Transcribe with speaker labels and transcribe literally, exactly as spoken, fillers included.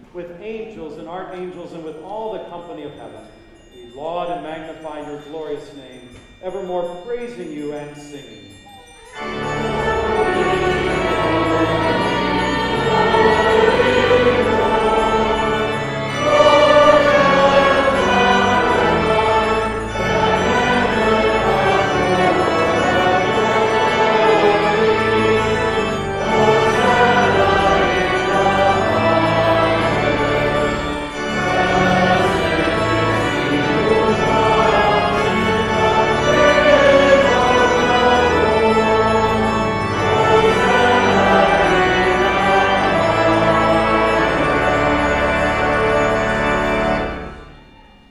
Speaker 1: with angels and archangels and with all the company of heaven, we laud and magnify your glorious name, evermore praising you and singing.